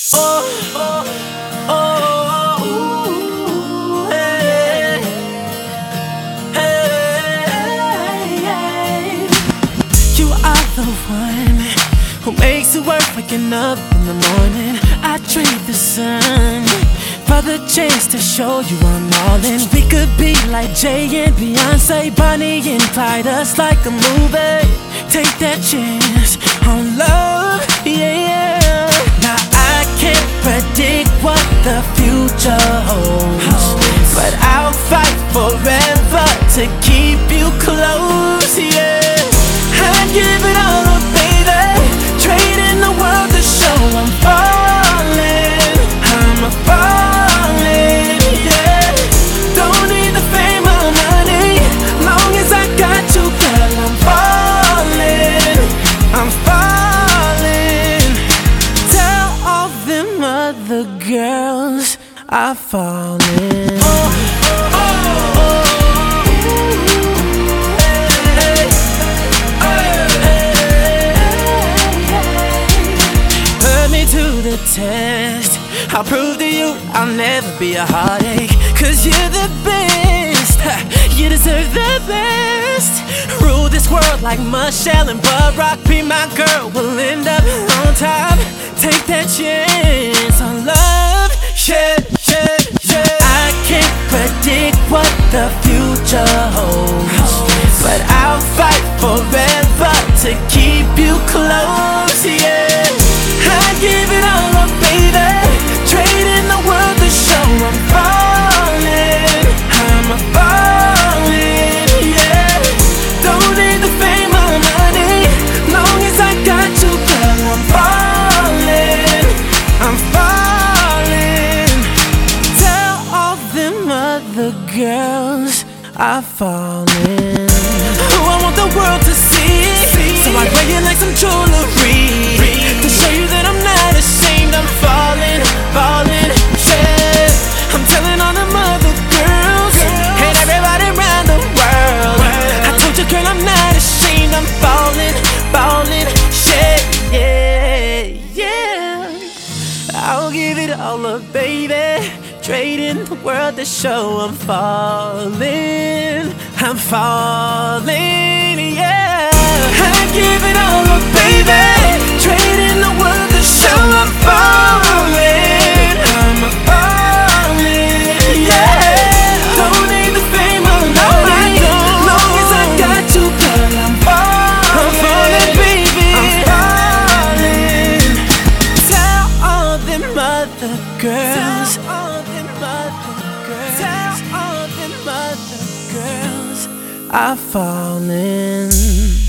Oh, oh, oh, ooh, hey, hey, hey. You are the one who makes it worth waking up in the morning. I trade the sun for the chance to show you I'm all in. We could be like Jay and Beyonce, Bonnie and Clyde, us like a movie. Take that chance on love, yeah. Now I can't predict what the future holds, but I'll fight forever to keep you close, yeah. I'd give it all up, baby, trading the world to show I'm falling, I'm a falling, yeah. Don't need the fame or money, long as I got you, girl, I'm falling, I'm falling. Tell all them other girls I'm falling. The test, I'll prove to you I'll never be a heartache, 'cause you're the best, you deserve the best. Rule this world like Michelle and Barack, be my girl, we'll end up on top. Take that chance on love, yeah, yeah, yeah. I can't predict what the future holds, but I'll fight forever to keep you close, yeah. I give it all up, baby, trading the world to show I'm falling, I'm a falling, yeah. Don't need the fame or money, long as I got you, girl, I'm falling, I'm falling. Tell all them other girls I'm falling. Oh, I want the world to see, so I wear it like some jewelry, to show you that I'm not ashamed. I'm falling, falling, yeah. I'm telling all them other girls and everybody around the world, I told you, girl, I'm not ashamed. I'm falling, falling, yeah, yeah, yeah. I'll give it all up, baby, trading the world to show I'm falling, I'm falling, yeah. I give it all up, baby, trading the world to show I'm falling, I'm a falling, yeah. Don't need the fame or money, long as I got you, girl, I'm falling, baby, I'm falling. Tell all them other girls, tell all them other girls, tell all them other girls I'm falling.